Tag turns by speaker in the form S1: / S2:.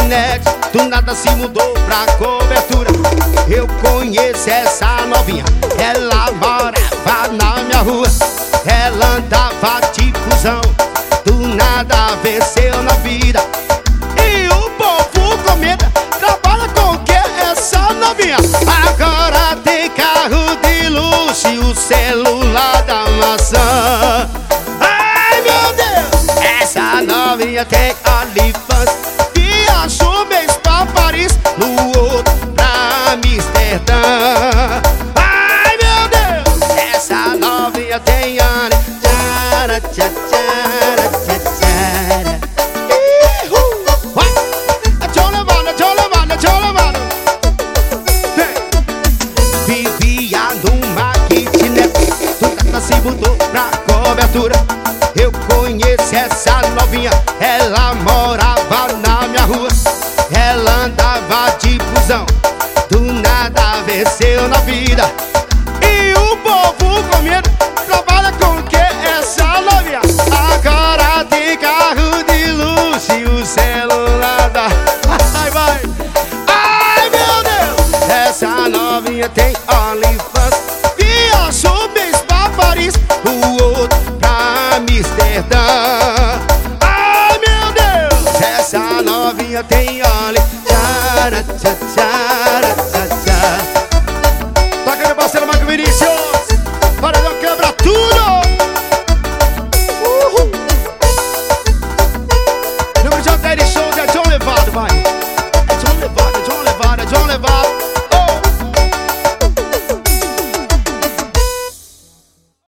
S1: kitnet, do nada se mudou pra cobertura. Eu conheço essa novinha, ela morava na minha rua. Ela andava de busão, do nada venceu na vida. E o povo com medo, trabalha com o que essa novinha? Agora tem carro de luxo e o celular da maçã. Ai meu Deus, essa novinha tem OnlyFans. Viajou mês pra Paris, no outro pra Amsterdã. Ai meu Deus, essa novinha tem OnlyFans. Vivia numa kitnet, do nada se mudou pra cobertura. Eu conheço essa novinha, ela morava na minha rua. Ela andava de busão, do nada venceu na vida. E o povo com medo, trabalha com o que essa novinha? Agora tem carro de luxo e o celular da... Ai, vai! Ai, meu Deus! Essa novinha tem OnlyFans. Viajou mês pra Paris, o outro pra Amsterdã. Ai, meu Deus! Essa novinha tem OnlyFans.